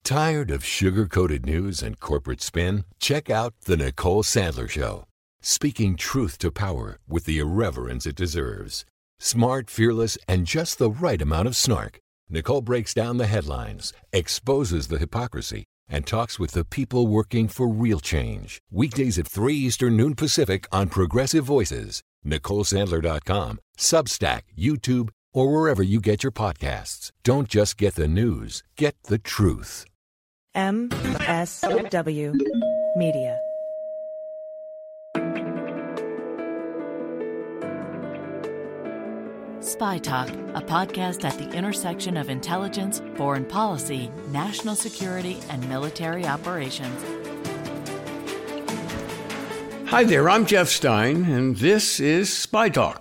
Tired of sugar-coated news and corporate spin? Check out The Nicole Sandler Show. Speaking truth to power with the irreverence it deserves. Smart, fearless, and just the right amount of snark. Nicole breaks down the headlines, exposes the hypocrisy, and talks with the people working for real change. Weekdays at 3 Eastern, noon Pacific on Progressive Voices. NicoleSandler.com, Substack, YouTube, or wherever you get your podcasts. Don't just get the news, get the truth. MSW Media. Spy Talk, a podcast at the intersection of intelligence, foreign policy, national security, and military operations. Hi there, I'm Jeff Stein, and this is Spy Talk.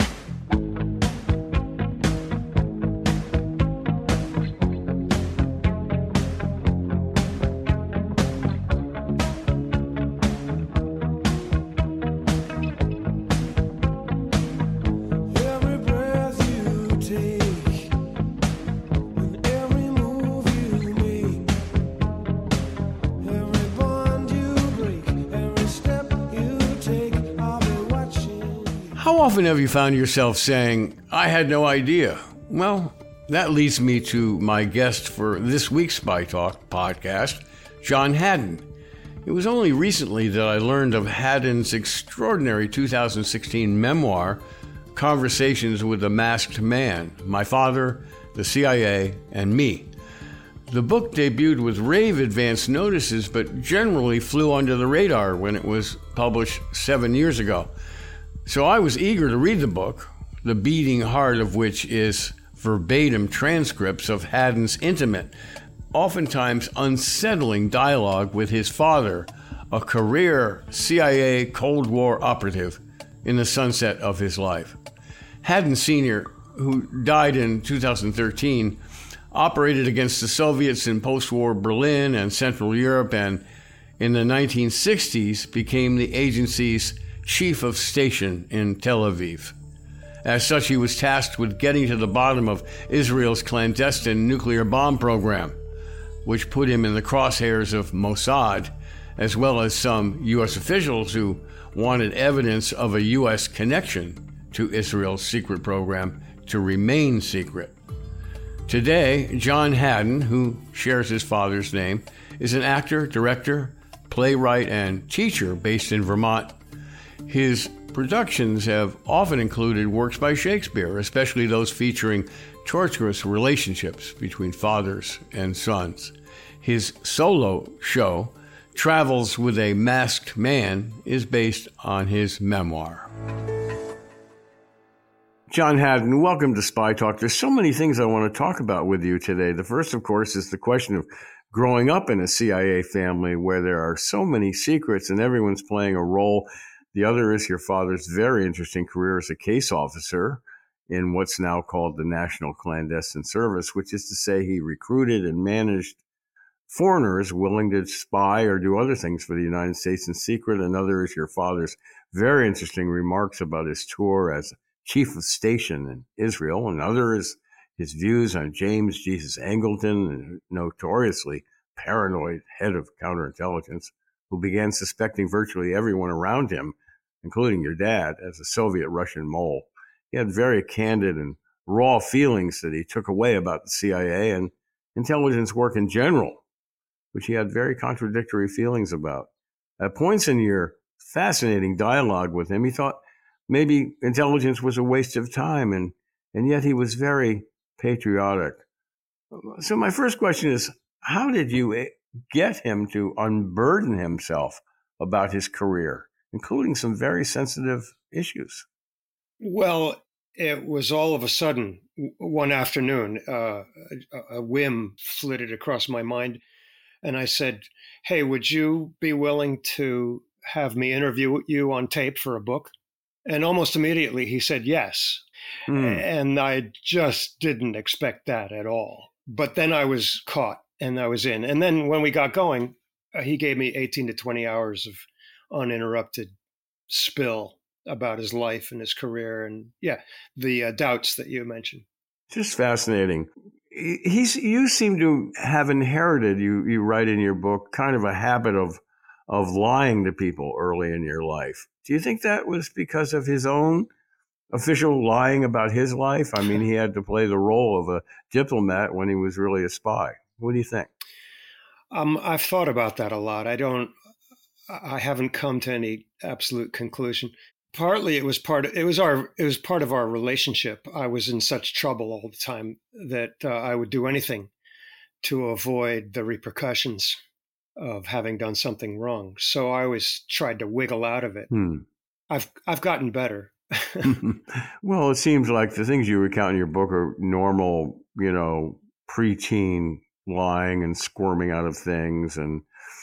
How often have you found yourself saying, I had no idea? Well, that leads me to my guest for this week's Spy Talk podcast, John Haddon. It was only recently that I learned of Haddon's extraordinary 2016 memoir, Conversations with a Masked Man, My Father, the CIA, and Me. The book debuted with rave advance notices, but generally flew under the radar when it was published 7 years ago. So I was eager to read the book, the beating heart of which is verbatim transcripts of Haddon's intimate, oftentimes unsettling dialogue with his father, a career CIA Cold War operative in the sunset of his life. Haddon Sr., who died in 2013, operated against the Soviets in post-war Berlin and Central Europe, and in the 1960s became the agency's chief of station in Tel Aviv. As such, he was tasked with getting to the bottom of Israel's clandestine nuclear bomb program, which put him in the crosshairs of Mossad, as well as some U.S. officials who wanted evidence of a U.S. connection to Israel's secret program to remain secret. Today, John Haddon, who shares his father's name, is an actor, director, playwright, and teacher based in Vermont. His productions have often included works by Shakespeare, especially those featuring torturous relationships between fathers and sons. His solo show, Travels with a Masked Man, is based on his memoir. John Haddon, welcome to Spy Talk. There's so many things I want to talk about with you today. The first, of course, is the question of growing up in a CIA family where there are so many secrets and everyone's playing a role. The other is your father's very interesting career as a case officer in what's now called the National Clandestine Service, which is to say he recruited and managed foreigners willing to spy or do other things for the United States in secret. Another is your father's very interesting remarks about his tour as chief of station in Israel. Another is his views on James Jesus Angleton, a notoriously paranoid head of counterintelligence, who began suspecting virtually everyone around him, including your dad, as a Soviet-Russian mole. He had very candid and raw feelings that he took away about the CIA and intelligence work in general, which he had very contradictory feelings about. At points in your fascinating dialogue with him, he thought maybe intelligence was a waste of time, and yet he was very patriotic. So my first question is, how did you get him to unburden himself about his career, including some very sensitive issues? Well, it was all of a sudden, one afternoon, a whim flitted across my mind, and I said, hey, would you be willing to have me interview you on tape for a book? And almost immediately he said yes. And I just didn't expect that at all. But then I was caught and I was in. And then when we got going, he gave me 18 to 20 hours of uninterrupted spill about his life and his career and, the doubts that you mentioned. Just fascinating. You seem to have inherited, you write in your book, kind of a habit of lying to people early in your life. Do you think that was because of his own official lying about his life? I mean, he had to play the role of a diplomat when he was really a spy. What do you think? I've thought about that a lot. I haven't come to any absolute conclusion. Partly it was part of our relationship. I was in such trouble all the time that I would do anything to avoid the repercussions of having done something wrong. So I always tried to wiggle out of it. I've gotten better. Well, it seems like the things you recount in your book are normal, preteen lying and squirming out of things and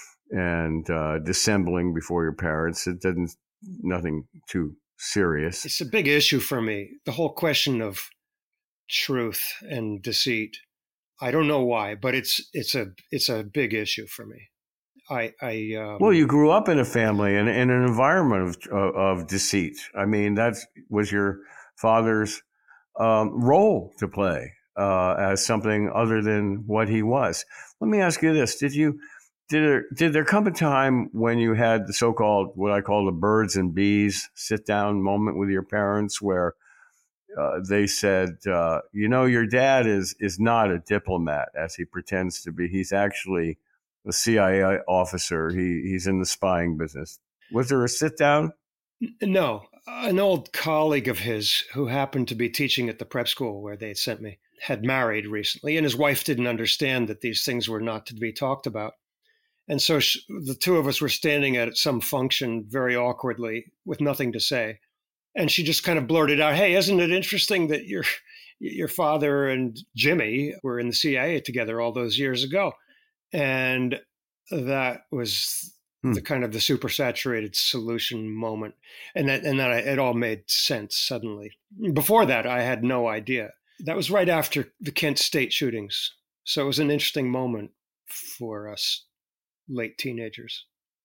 dissembling before your parents. It doesn't, nothing too serious. It's a big issue for me. The whole question of truth and deceit. I don't know why, but it's a big issue for me. Well, you grew up in a family and in an environment of deceit. I mean, that was your father's role to play as something other than what he was. Let me ask you this: Did there come a time when you had the so-called, what I call the birds and bees sit-down moment with your parents where they said, your dad is not a diplomat as he pretends to be. He's actually a CIA officer. He's in the spying business. Was there a sit-down? No. An old colleague of his who happened to be teaching at the prep school where they had sent me had married recently, and his wife didn't understand that these things were not to be talked about. And so the two of us were standing at some function very awkwardly with nothing to say. And she just kind of blurted out, "Hey, isn't it interesting that your father and Jimmy were in the CIA together all those years ago?" And that was the kind of the supersaturated solution moment. And that it all made sense suddenly. Before that, I had no idea. That was right after the Kent State shootings. So it was an interesting moment for us late teenagers.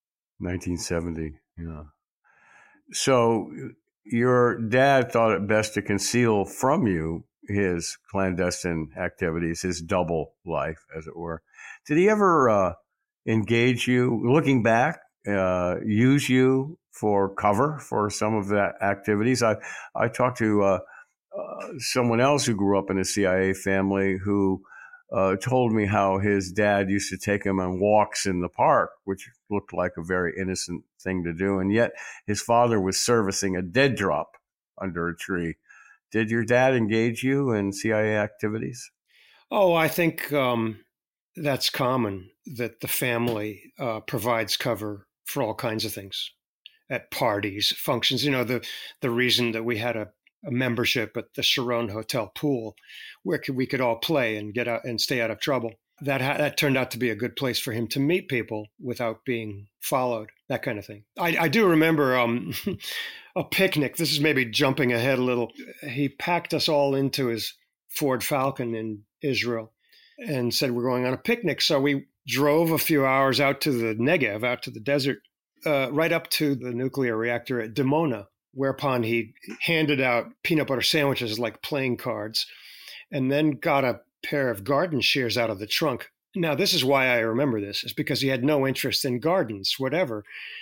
1970, yeah. So your dad thought it best to conceal from you his clandestine activities, his double life, as it were. Did he ever engage you, looking back, use you for cover for some of that activities? I talked to someone else who grew up in a CIA family who told me how his dad used to take him on walks in the park, which looked like a very innocent thing to do. And yet his father was servicing a dead drop under a tree. Did your dad engage you in CIA activities? Oh, I think that's common, that the family provides cover for all kinds of things at parties, functions. The reason that we had a membership at the Sharon Hotel pool where we could all play and get out and stay out of trouble. That turned out to be a good place for him to meet people without being followed, that kind of thing. I do remember a picnic. This is maybe jumping ahead a little. He packed us all into his Ford Falcon in Israel and said, "We're going on a picnic." So we drove a few hours out to the Negev, out to the desert, right up to the nuclear reactor at Dimona, whereupon he handed out peanut butter sandwiches like playing cards, and then got a pair of garden shears out of the trunk. Now, this is why I remember this, is because he had no interest in gardens, whatever.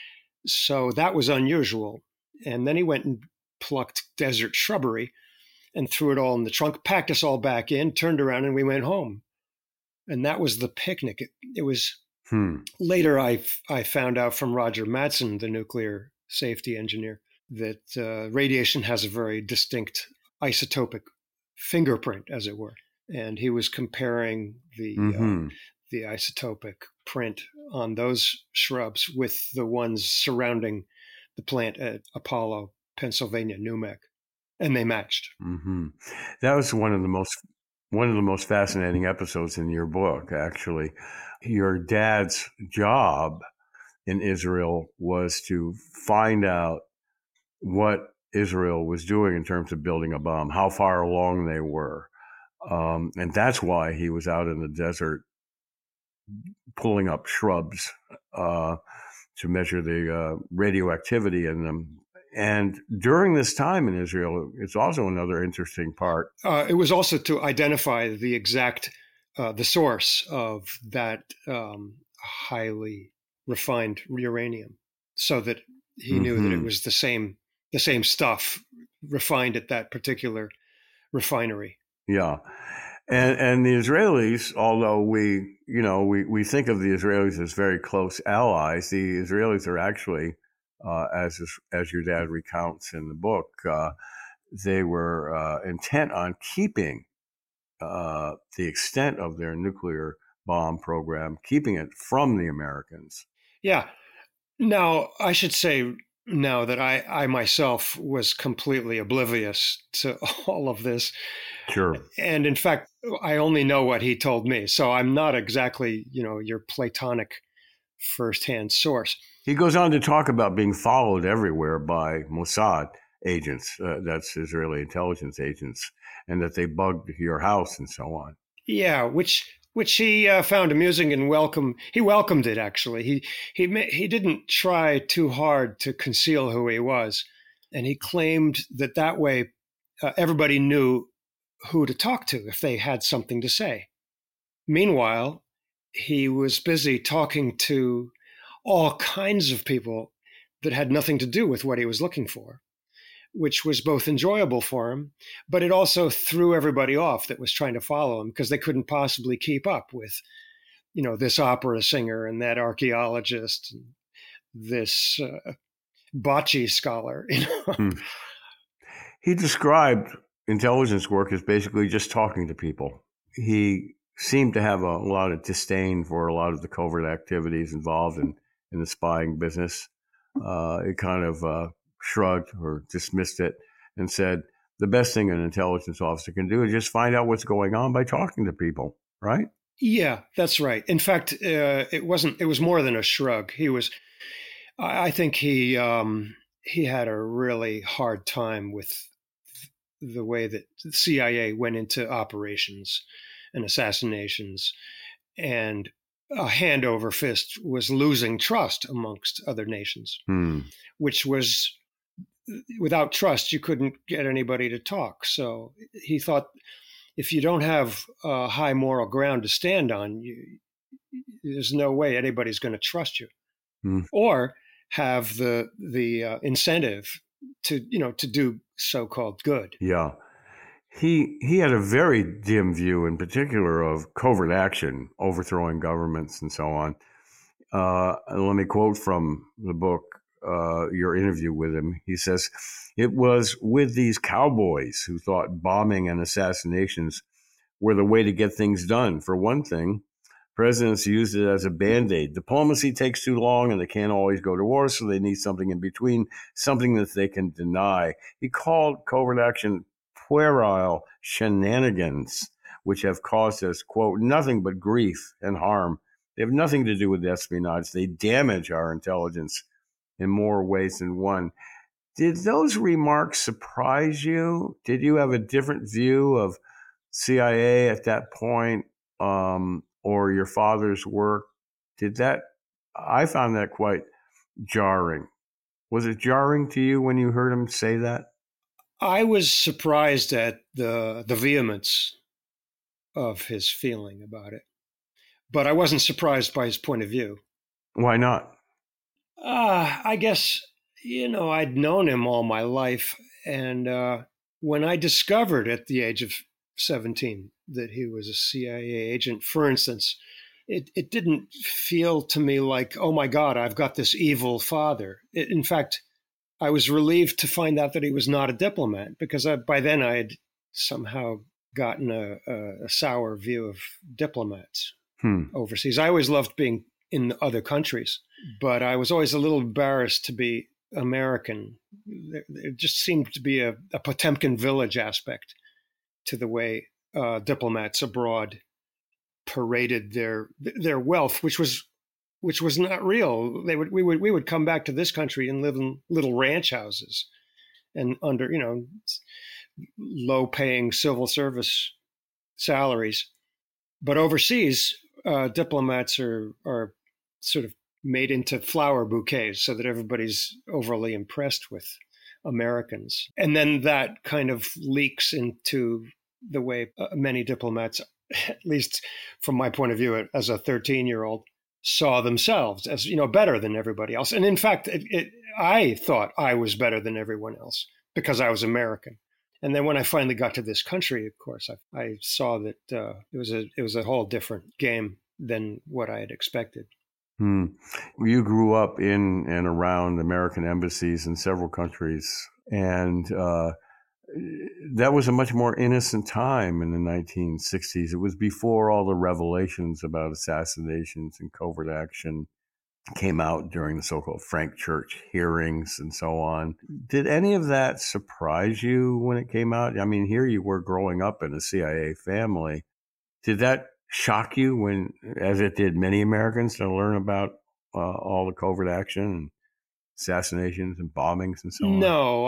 So that was unusual. And then he went and plucked desert shrubbery and threw it all in the trunk, packed us all back in, turned around, and we went home. And that was the picnic. It was later I found out from Roger Madsen, the nuclear safety engineer, that radiation has a very distinct isotopic fingerprint, as it were. And he was comparing the isotopic print on those shrubs with the ones surrounding the plant at Apollo, Pennsylvania, NUMEC, and they matched. Mm-hmm. That was one of the most fascinating episodes in your book, actually. Your dad's job in Israel was to find out what Israel was doing in terms of building a bomb, how far along they were. And that's why he was out in the desert pulling up shrubs to measure the radioactivity in them. And during this time in Israel, it's also another interesting part. It was also to identify the exact, the source of that highly refined uranium, so that he knew that it was the same stuff refined at that particular refinery. Yeah. And the Israelis, although we think of the Israelis as very close allies, the Israelis are actually, as your dad recounts in the book, they were intent on keeping the extent of their nuclear bomb program, keeping it from the Americans. Yeah. Now, I should say now that I myself was completely oblivious to all of this. Sure. And in fact, I only know what he told me. So I'm not exactly, your Platonic firsthand source. He goes on to talk about being followed everywhere by Mossad agents, that's Israeli intelligence agents, and that they bugged your house and so on. Yeah, which he found amusing and welcome. He welcomed it, actually. He didn't try too hard to conceal who he was. And he claimed that way everybody knew who to talk to if they had something to say. Meanwhile, he was busy talking to all kinds of people that had nothing to do with what he was looking for, which was both enjoyable for him, but it also threw everybody off that was trying to follow him, because they couldn't possibly keep up with, this opera singer and that archaeologist, and this bocce scholar. He described intelligence work as basically just talking to people. He seemed to have a lot of disdain for a lot of the covert activities involved in the spying business. It kind of shrugged or dismissed it and said, the best thing an intelligence officer can do is just find out what's going on by talking to people, right? Yeah, that's right. In fact, it was more than a shrug. I think he had a really hard time with the way that the CIA went into operations and assassinations, and a hand over fist was losing trust amongst other nations, which was, without trust, you couldn't get anybody to talk. So he thought, if you don't have a high moral ground to stand on, there's no way anybody's going to trust you, or have the incentive to do so-called good. Yeah. He had a very dim view, in particular, of covert action, overthrowing governments and so on. Let me quote from the book, your interview with him. He says, it was with these cowboys who thought bombing and assassinations were the way to get things done. For one thing, presidents used it as a Band-Aid. Diplomacy takes too long and they can't always go to war, so they need something in between, something that they can deny. He called covert action puerile shenanigans, which have caused us, quote, nothing but grief and harm. They have nothing to do with espionage. They damage our intelligence in more ways than one. Did those remarks surprise you? Did you have a different view of CIA at that point, or your father's work? I found that quite jarring. Was it jarring to you when you heard him say that? I was surprised at the vehemence of his feeling about it, but I wasn't surprised by his point of view. Why not? I guess, I'd known him all my life. And when I discovered at the age of 17 that he was a CIA agent, for instance, it didn't feel to me like, oh my God, I've got this evil father. In fact, I was relieved to find out that he was not a diplomat, because by then I had somehow gotten a sour view of diplomats overseas. I always loved being in other countries, but I was always a little embarrassed to be American. There just seemed to be a Potemkin village aspect to the way diplomats abroad paraded their wealth, which was not real. We would come back to this country and live in little ranch houses and under low-paying civil service salaries. But overseas, diplomats are sort of made into flower bouquets so that everybody's overly impressed with Americans. And then that kind of leaks into the way many diplomats, at least from my point of view as a 13-year-old, saw themselves as, better than everybody else. And in fact, I thought I was better than everyone else because I was American. And then when I finally got to this country, of course, I saw that it was a whole different game than what I had expected. You grew up in and around American embassies in several countries, and that was a much more innocent time in the 1960s. It was before all the revelations about assassinations and covert action came out during the so-called Frank Church hearings and so on. Did any of that surprise you when it came out? I mean, here you were growing up in a CIA family. Did that shock you when, as it did many Americans, to learn about all the covert action and assassinations and bombings and so on? No,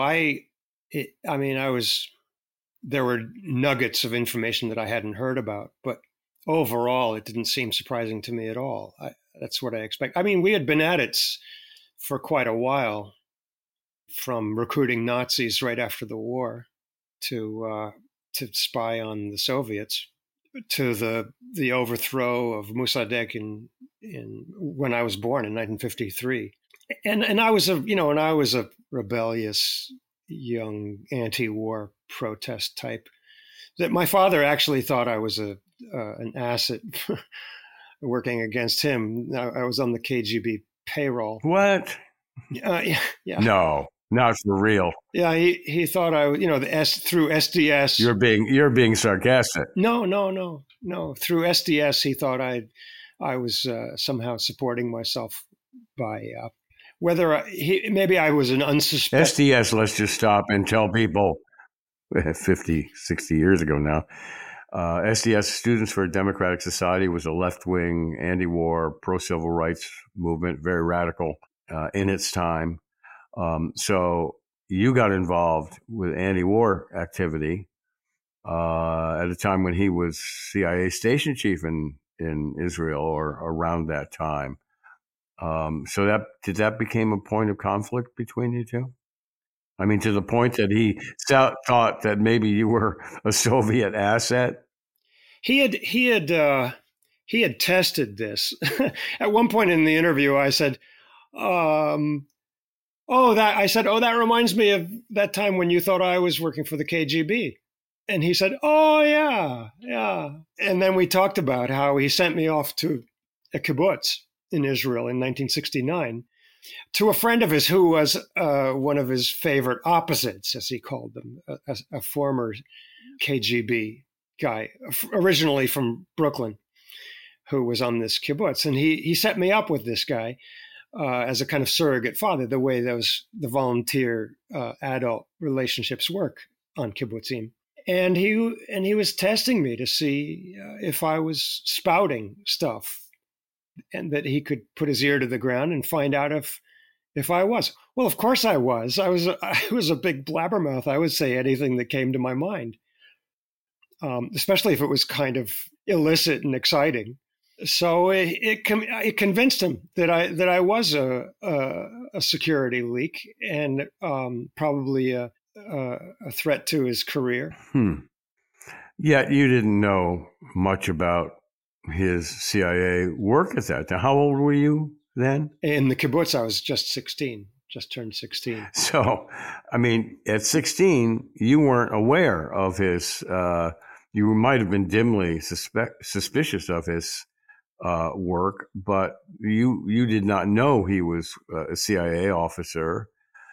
there were nuggets of information that I hadn't heard about, but overall, it didn't seem surprising to me at all. That's what I expect. I mean, we had been at it for quite a while, from recruiting Nazis right after the war to spy on the Soviets, to the overthrow of Mossadegh in when I was born in 1953, and I was a rebellious young anti-war protest type. That my father actually thought I was an asset working against him. I was on the KGB payroll. What? Yeah. No, not for real. Yeah, he thought through SDS. You're being sarcastic. No. Through SDS, he thought I was somehow supporting myself by maybe I was an unsuspected. SDS, let's just stop and tell people 50, 60 years ago now. SDS, Students for a Democratic Society, was a left-wing, anti-war, pro-civil rights movement, very radical in its time. So you got involved with anti-war activity at a time when he was CIA station chief in Israel, or around that time. So did that become a point of conflict between you two? I mean, to the point that he thought that maybe you were a Soviet asset? He had tested this. At one point in the interview, I said, that reminds me of that time when you thought I was working for the KGB. And he said, oh, yeah. And then we talked about how he sent me off to a kibbutz in Israel in 1969 to a friend of his who was one of his favorite opposites, as he called them, a former KGB guy, originally from Brooklyn, who was on this kibbutz. And he set me up with this guy as a kind of surrogate father, the way the volunteer adult relationships work on kibbutzim. And he was testing me to see if I was spouting stuff, and that he could put his ear to the ground and find out if I was. Well, of course I was. I was a big blabbermouth. I would say anything that came to my mind, especially if it was kind of illicit and exciting. So it convinced him that I was a security leak, and probably a threat to his career. Yet you didn't know much about his CIA work at that time. How old were you then? In the kibbutz, I was just turned 16. So, I mean, at 16, you weren't aware of his, you might have been dimly suspicious of his work, but you did not know he was a CIA officer.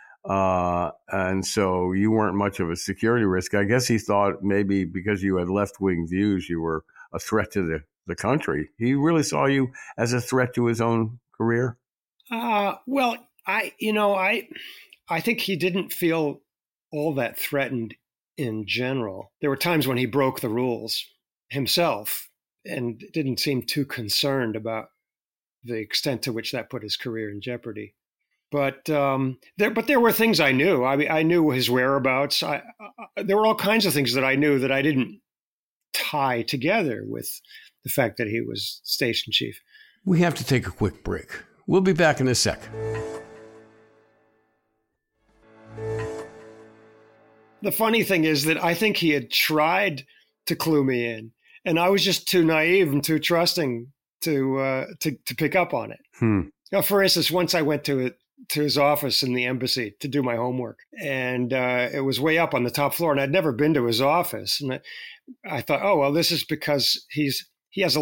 And so you weren't much of a security risk. I guess he thought maybe because you had left-wing views, you were a threat to the country. He really saw you as a threat to his own career? Well, I think he didn't feel all that threatened in general. There were times when he broke the rules himself and didn't seem too concerned about the extent to which that put his career in jeopardy. But there were things I knew. I mean, I knew his whereabouts. There were all kinds of things that I knew that I didn't tie together with the fact that he was station chief. We have to take a quick break. We'll be back in a sec. The funny thing is that I think he had tried to clue me in, and I was just too naive and too trusting to pick up on it. Now, for instance, once I went to his office in the embassy to do my homework, and it was way up on the top floor, and I'd never been to his office, and I thought, oh well, this is because he has a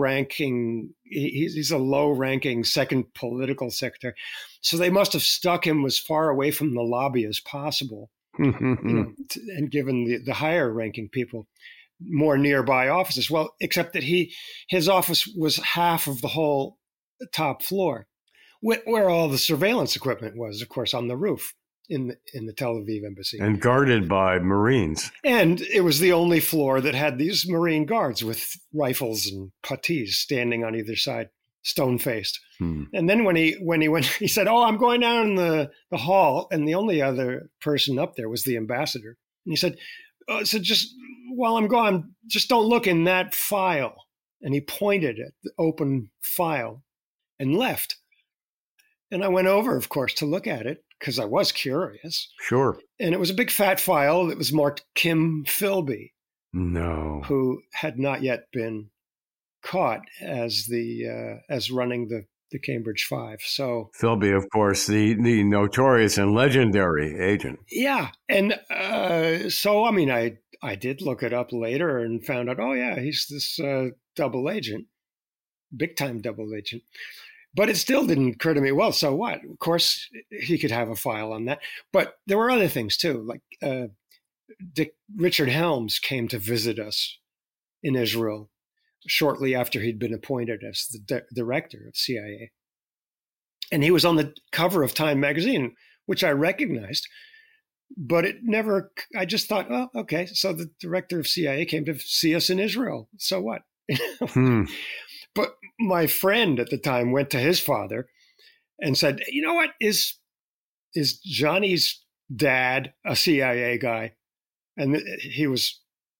he's a low-ranking second political secretary, so they must have stuck him as far away from the lobby as possible, and given the higher-ranking people more nearby offices. Well, except that his office was half of the whole top floor, where all the surveillance equipment was, of course, on the roof in the Tel Aviv embassy. And guarded by Marines. And it was the only floor that had these Marine guards with rifles and puttees standing on either side, stone-faced. And then when he went, he said, oh, I'm going down the hall. And the only other person up there was the ambassador. And he said, so just while I'm gone, just don't look in that file. And he pointed at the open file and left. And I went over, of course, to look at it because I was curious. Sure. And it was a big fat file that was marked Kim Philby. No. Who had not yet been caught as running the Cambridge Five. So Philby, of course, the notorious and legendary agent. Yeah. And so, I mean, I did look it up later and found out, oh, yeah, he's this double agent, big time double agent. But it still didn't occur to me, well, so what? Of course, he could have a file on that. But there were other things, too. Like Richard Helms came to visit us in Israel shortly after he'd been appointed as the director of CIA. And he was on the cover of Time magazine, which I recognized. But I just thought, oh, okay, so the director of CIA came to see us in Israel. So what? But my friend at the time went to his father and said, you know what, is Johnny's dad a CIA guy? And he was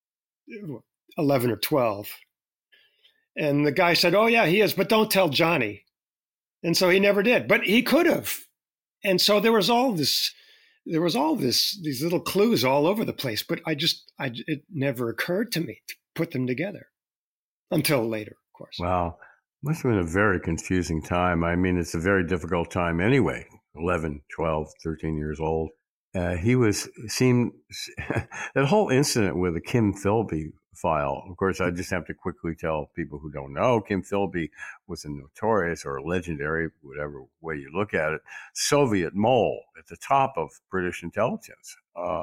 11 or 12. And the guy said, oh, yeah, he is, but don't tell Johnny. And so he never did, but he could have. And so there was all these little clues all over the place, but it never occurred to me to put them together until later. Course. Wow. Must have been a very confusing time. I mean, it's a very difficult time anyway, 11, 12, 13 years old. That whole incident with the Kim Philby file, of course, I just have to quickly tell people who don't know, Kim Philby was a notorious or legendary, whatever way you look at it, Soviet mole at the top of British intelligence,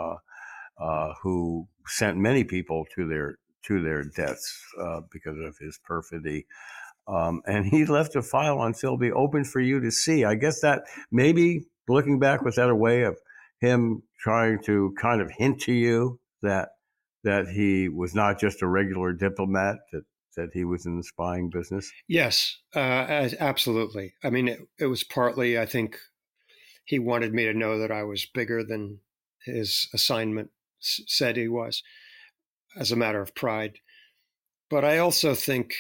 who sent many people to their deaths because of his perfidy. And he left a file on Philby open for you to see. I guess that maybe, looking back, was that a way of him trying to kind of hint to you that he was not just a regular diplomat, that he was in the spying business? Yes, absolutely. I mean, it was partly, I think, he wanted me to know that I was bigger than his assignment said he was, as a matter of pride. But I also think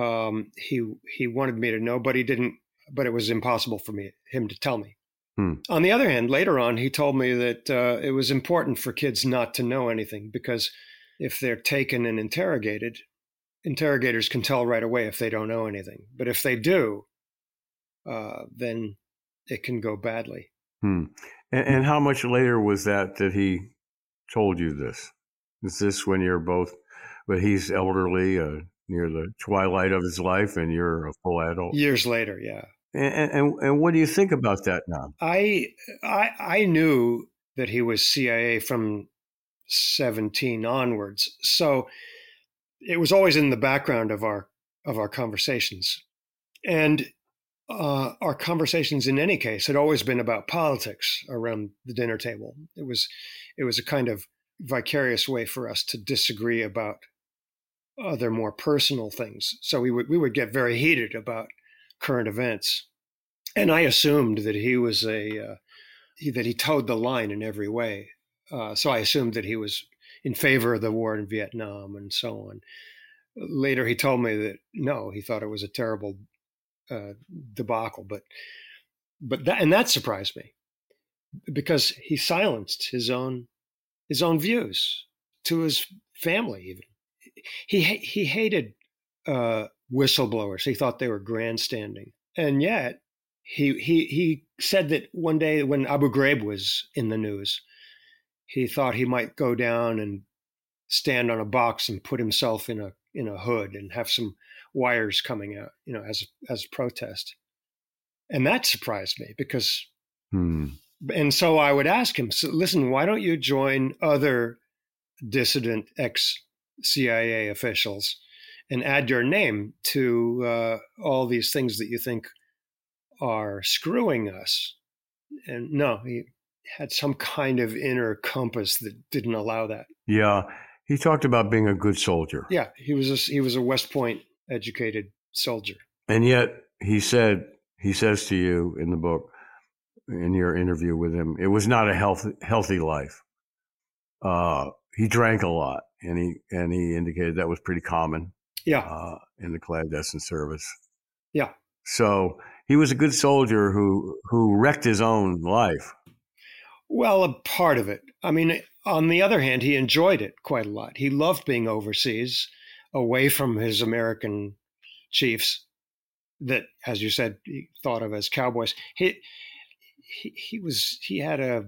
he wanted me to know, but he didn't. But it was impossible for him to tell me. On the other hand, later on, he told me that it was important for kids not to know anything, because if they're taken and interrogated, interrogators can tell right away if they don't know anything. But if they do, then it can go badly. And how much later was that he told you this? Is this when you're both, but he's elderly, near the twilight of his life, and you're a full adult? Years later, yeah. And what do you think about that now? I knew that he was CIA from 17 onwards, so it was always in the background of our conversations, and our conversations in any case had always been about politics around the dinner table. It was a kind of vicarious way for us to disagree about other more personal things. So we would get very heated about current events, and I assumed that he was that he towed the line in every way. So I assumed that he was in favor of the war in Vietnam and so on. Later, he told me that no, he thought it was a terrible debacle, but that surprised me, because he silenced his own his own views to his family. Even he hated whistleblowers. He thought they were grandstanding, and yet he said that one day when Abu Ghraib was in the news, he thought he might go down and stand on a box and put himself in a hood and have some wires coming out, as a protest. And that surprised me because, and so I would ask him, so listen, why don't you join other dissident ex-CIA officials and add your name to all these things that you think are screwing us? And no, he had some kind of inner compass that didn't allow that. Yeah. He talked about being a good soldier. Yeah, he was a West Point educated soldier. And yet he says to you in the book, in your interview with him, it was not a healthy life. He drank a lot, and he indicated that was pretty common. Yeah. In the clandestine service. Yeah. So he was a good soldier who wrecked his own life. Well, a part of it. I mean, on the other hand, he enjoyed it quite a lot. He loved being overseas, away from his American chiefs that, as you said, he thought of as cowboys. He had a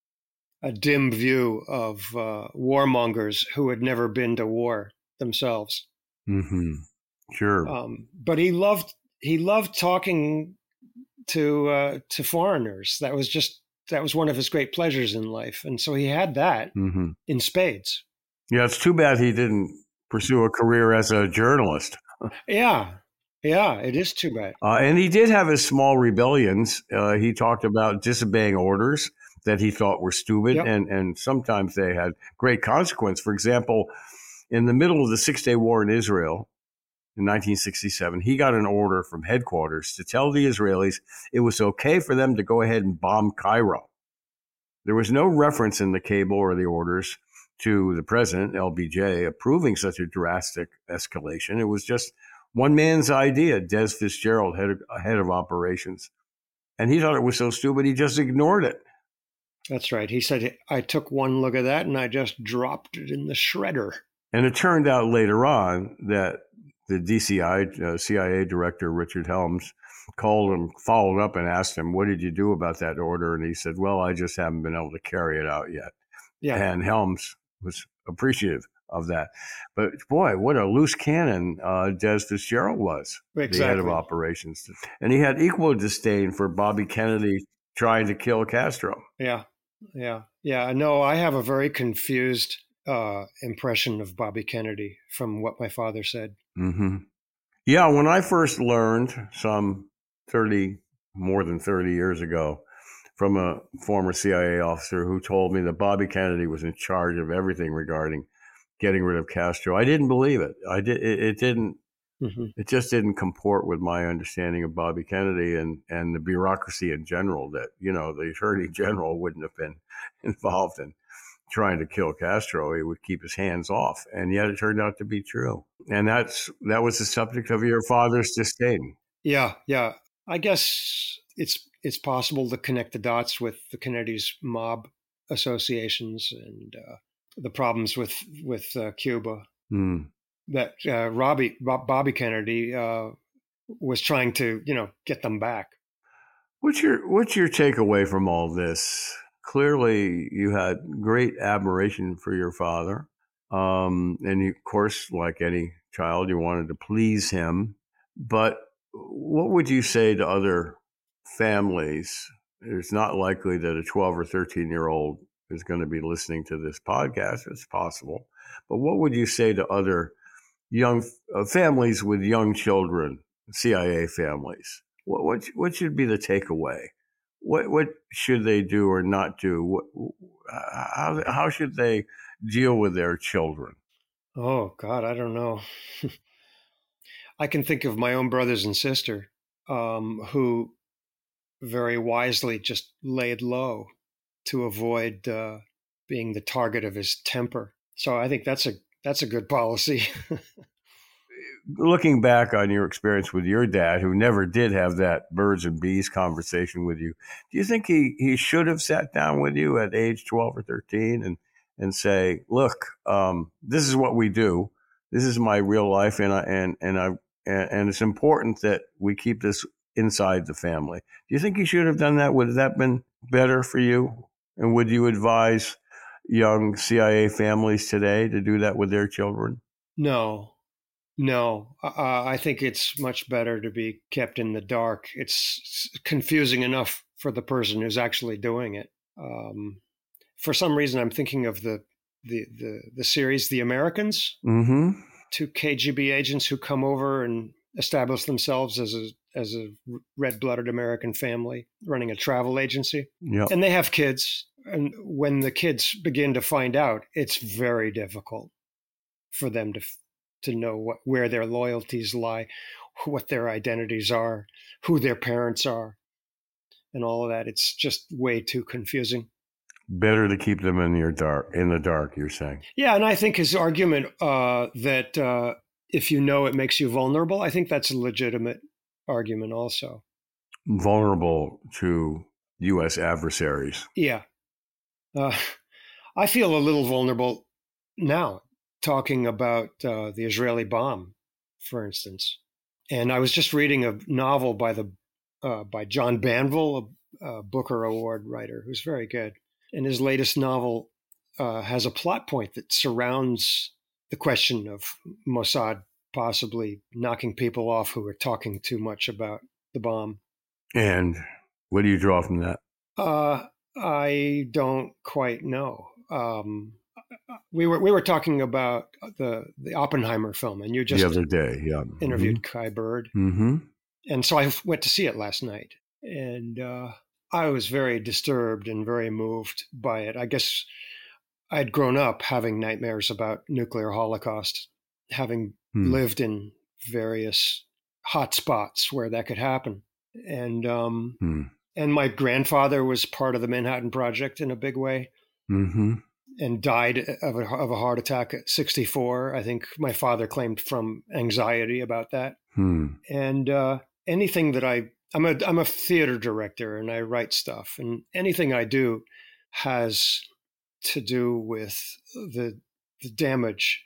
dim view of warmongers who had never been to war themselves. Mm-hmm. Sure. But he loved talking to foreigners. That was one of his great pleasures in life. And so he had that in spades. Yeah, it's too bad he didn't pursue a career as a journalist. Yeah, it is too bad. And he did have his small rebellions. He talked about disobeying orders that he thought were stupid, Yep. and sometimes they had great consequence. For example, in the middle of the Six-Day War in Israel, in 1967, he got an order from headquarters to tell the Israelis it was okay for them to go ahead and bomb Cairo. There was no reference in the cable or the orders to the president, LBJ, approving such a drastic escalation. It was just one man's idea, Des Fitzgerald, head of operations. And he thought it was so stupid, he just ignored it. That's right. He said, I took one look at that and I just dropped it in the shredder. And it turned out later on that the DCI, CIA director, Richard Helms, called him, followed up and asked him, what did you do about that order? And he said, well, I just haven't been able to carry it out yet. Yeah. And Helms was appreciative of that. But boy, what a loose cannon Des Fitzgerald was, Exactly. The head of operations. And he had equal disdain for Bobby Kennedy trying to kill Castro. Yeah. No, I have a very confused impression of Bobby Kennedy from what my father said. Mm-hmm. Yeah, when I first learned some more than 30 years ago from a former CIA officer who told me that Bobby Kennedy was in charge of everything regarding getting rid of Castro, I didn't believe it. It didn't. Mm-hmm. It just didn't comport with my understanding of Bobby Kennedy and the bureaucracy in general. That the Attorney General wouldn't have been involved in trying to kill Castro. He would keep his hands off, and yet it turned out to be true. And that was the subject of your father's disdain. Yeah. I guess it's possible to connect the dots with the Kennedy's mob associations and the problems with Cuba. That Bobby Kennedy was trying to get them back. What's your takeaway from all this? Clearly, you had great admiration for your father, and you, of course, like any child, you wanted to please him. But what would you say to other families? It's not likely that a 12 or 13-year-old is going to be listening to this podcast. It's possible, but what would you say to other young families with young children, CIA families? What should be the takeaway? What should they do or not do? How should they deal with their children? Oh, God, I don't know. I can think of my own brothers and sister who very wisely just laid low to avoid being the target of his temper. So I think that's a good policy. Looking back on your experience with your dad, who never did have that birds and bees conversation with you, do you think he should have sat down with you at age 12 or 13 and say, look, this is what we do. This is my real life, and it's important that we keep this inside the family. Do you think you should have done that? Would that have been better for you? And would you advise young CIA families today to do that with their children? No. I think it's much better to be kept in the dark. It's confusing enough for the person who's actually doing it. For some reason, I'm thinking of the series The Americans. Mm-hmm. 2 KGB agents who come over and establish themselves as a red-blooded American family running a travel agency. Yep. And they have kids. And when the kids begin to find out, it's very difficult for them to know where their loyalties lie, what their identities are, who their parents are, and all of that. It's just way too confusing. Better to keep them in the dark, you're saying? Yeah, and I think his argument that if you know it makes you vulnerable, I think that's a legitimate argument also. Vulnerable to U.S. adversaries. Yeah. I feel a little vulnerable now talking about the Israeli bomb, for instance. And I was just reading a novel by John Banville, a Booker Award writer who's very good. And his latest novel has a plot point that surrounds the question of Mossad possibly knocking people off who are talking too much about the bomb. And what do you draw from that? I don't quite know. We were talking about the Oppenheimer film, and you just the other day, interviewed Kai Bird, and so I went to see it last night, and I was very disturbed and very moved by it. I guess I'd grown up having nightmares about nuclear holocaust, having lived in various hot spots where that could happen. And my grandfather was part of the Manhattan Project in a big way and died of a heart attack at 64. I think my father claimed from anxiety about that. And anything that I'm a theater director and I write stuff, and anything I do has to do with the damage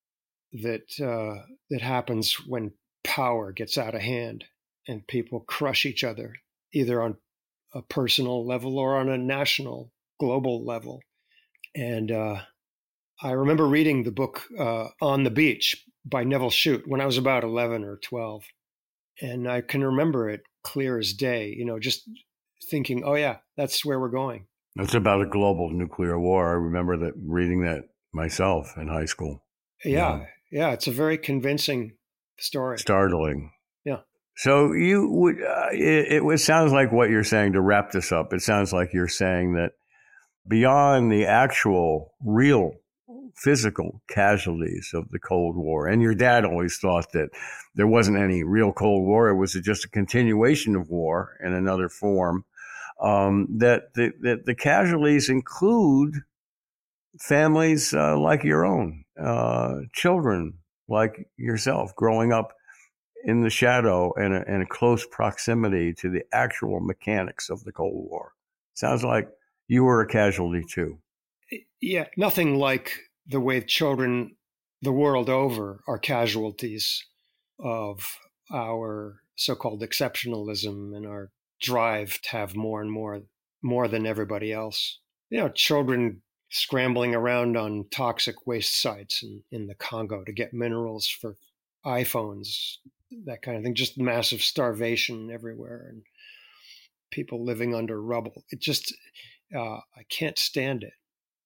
that happens when power gets out of hand and people crush each other, either on a personal level or on a national, global level. And I remember reading the book On the Beach by Neville Shute when I was about 11 or 12. And I can remember it clear as day, just thinking, oh, yeah, that's where we're going. It's about a global nuclear war. I remember reading that myself in high school. Yeah, it's a very convincing story. Startling. Yeah. So you would, it sounds like what you're saying, to wrap this up, it sounds like you're saying that beyond the actual real physical casualties of the Cold War, and your dad always thought that there wasn't any real Cold War, it was just a continuation of war in another form, that the casualties include families like your own, children like yourself, growing up in the shadow and a close proximity to the actual mechanics of the Cold War. Sounds like you were a casualty too. Yeah, nothing like the way children the world over are casualties of our so-called exceptionalism and our drive to have more and more than everybody else. Children scrambling around on toxic waste sites in the Congo to get minerals for iPhones, that kind of thing, just massive starvation everywhere and people living under rubble. It just, I can't stand it.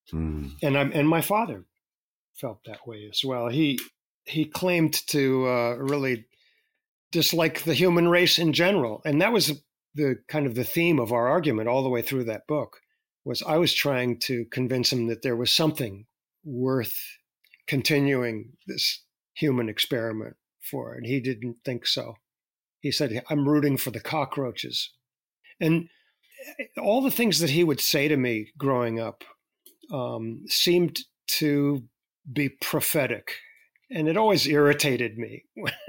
And my father felt that way as well. He claimed to really dislike the human race in general. And that was the kind of the theme of our argument all the way through that book. Was I was trying to convince him that there was something worth continuing this human experiment for, and he didn't think so. He said, I'm rooting for the cockroaches. And all the things that he would say to me growing up seemed to be prophetic, and it always irritated me.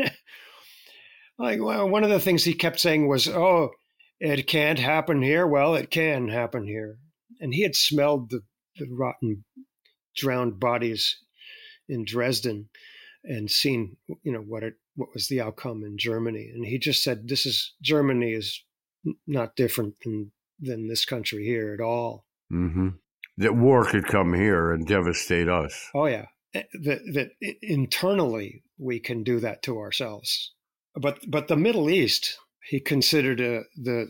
Like, well, one of the things he kept saying was, oh, it can't happen here. Well, it can happen here. And he had smelled the rotten drowned bodies in Dresden and seen, what was the outcome in Germany. And he just said, Germany is not different than this country here at all. Mm-hmm. That war could come here and devastate us. Oh, yeah. That internally we can do that to ourselves. But the Middle East, he considered the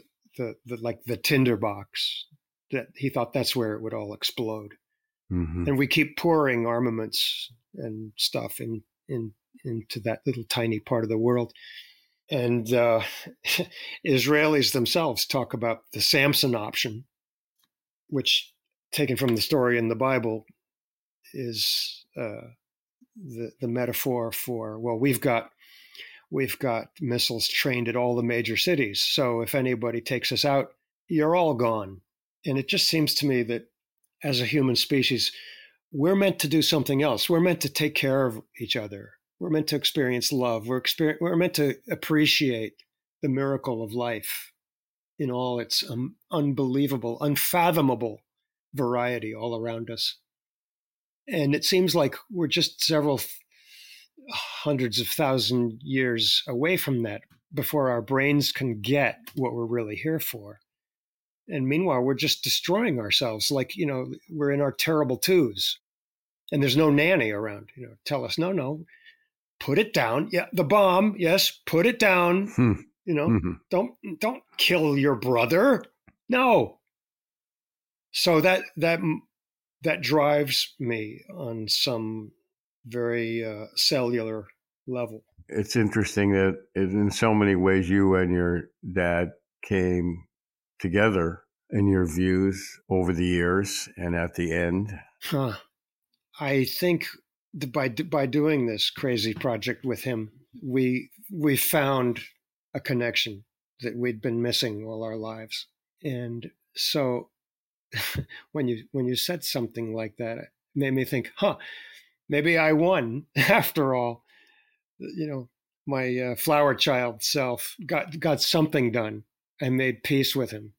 tinderbox, that he thought that's where it would all explode. Mm-hmm. And we keep pouring armaments and stuff into that little tiny part of the world. And Israelis themselves talk about the Samson option, which, taken from the story in the Bible, is the metaphor for, well, we've got missiles trained at all the major cities. So if anybody takes us out, you're all gone. And it just seems to me that as a human species, we're meant to do something else. We're meant to take care of each other. We're meant to experience love. We're meant to appreciate the miracle of life in all its unbelievable, unfathomable variety all around us. And it seems like we're just several hundreds of thousand years away from that before our brains can get what we're really here for. And meanwhile, we're just destroying ourselves. Like, we're in our terrible twos and there's no nanny around, tell us, no, put it down. Yeah. The bomb. Yes. Put it down. Mm-hmm. Don't kill your brother. No. So that drives me on some very cellular level. It's interesting that in so many ways you and your dad came together in your views over the years and at the end. I think by doing this crazy project with him, we found a connection that we'd been missing all our lives. And so when you said something like that, it made me think, maybe I won after all. My flower child self got something done. I made peace with him.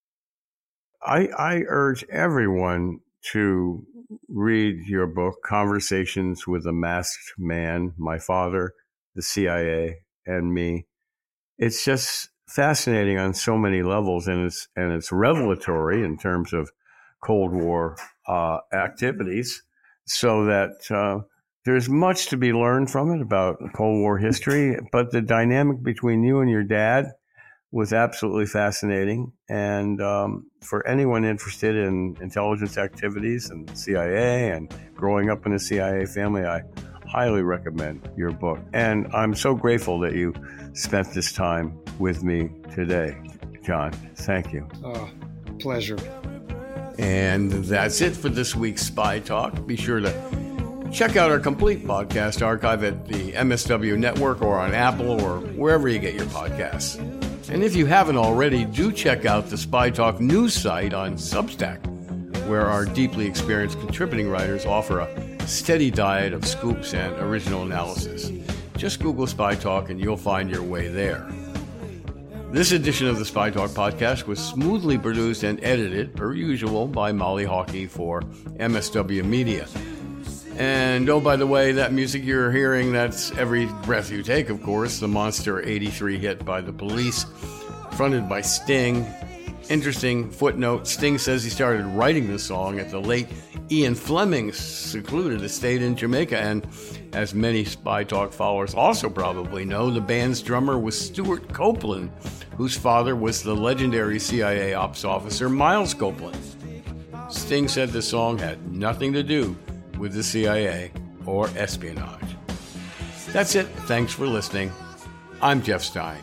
I urge everyone to read your book, Conversations with a Masked Man, My Father, the CIA, and Me. It's just fascinating on so many levels, and it's revelatory in terms of Cold War activities, so that there's much to be learned from it about Cold War history. But the dynamic between you and your dad was absolutely fascinating. And for anyone interested in intelligence activities and CIA and growing up in a CIA family, I highly recommend your book. And I'm so grateful that you spent this time with me today, John. Thank you. Pleasure. And that's it for this week's Spy Talk. Be sure to check out our complete podcast archive at the MSW Network or on Apple or wherever you get your podcasts. And if you haven't already, do check out the Spy Talk news site on Substack, where our deeply experienced contributing writers offer a steady diet of scoops and original analysis. Just Google Spy Talk and you'll find your way there. This edition of the Spy Talk podcast was smoothly produced and edited, per usual, by Molly Hawkey for MSW Media. And oh, by the way, that music you're hearing, that's Every Breath You Take, of course, the Monster 83 hit by The Police, fronted by Sting. Interesting footnote, Sting says he started writing the song at the late Ian Fleming's secluded estate in Jamaica, and as many Spy Talk followers also probably know, the band's drummer was Stuart Copeland, whose father was the legendary CIA ops officer Miles Copeland. Sting said the song had nothing to do with the CIA or espionage. That's it. Thanks for listening. I'm Jeff Stein.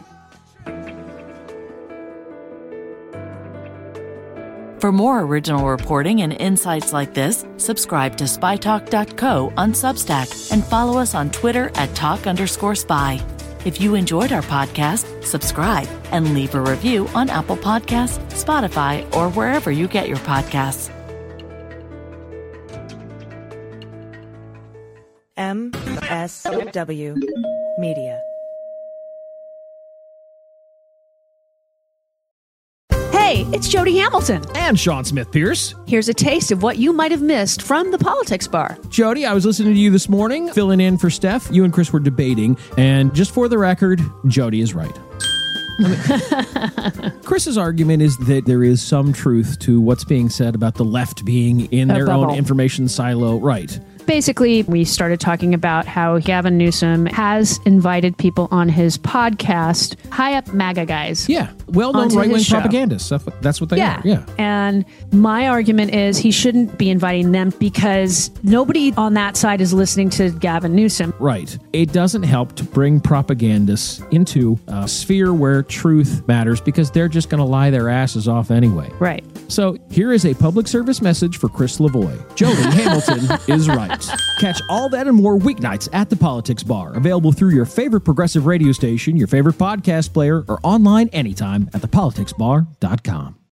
For more original reporting and insights like this, subscribe to spytalk.co on Substack and follow us on Twitter at @talk_spy. If you enjoyed our podcast, subscribe and leave a review on Apple Podcasts, Spotify, or wherever you get your podcasts. MSW Media. Hey, it's Jody Hamilton. And Sean Smith-Pierce. Here's a taste of what you might have missed from the Politics Bar. Jody, I was listening to you this morning, filling in for Steph. You and Chris were debating, and just for the record, Jody is right. Chris's argument is that there is some truth to what's being said about the left being in their own information silo. Right. Basically, we started talking about how Gavin Newsom has invited people on his podcast, high-up MAGA guys. Yeah, well-known right-wing propagandists. That's what they are. Yeah. And my argument is he shouldn't be inviting them because nobody on that side is listening to Gavin Newsom. Right. It doesn't help to bring propagandists into a sphere where truth matters because they're just going to lie their asses off anyway. Right. So here is a public service message for Chris Lavoie. Jody Hamilton is right. Catch all that and more weeknights at the Politics Bar. Available through your favorite progressive radio station, your favorite podcast player, or online anytime at thepoliticsbar.com.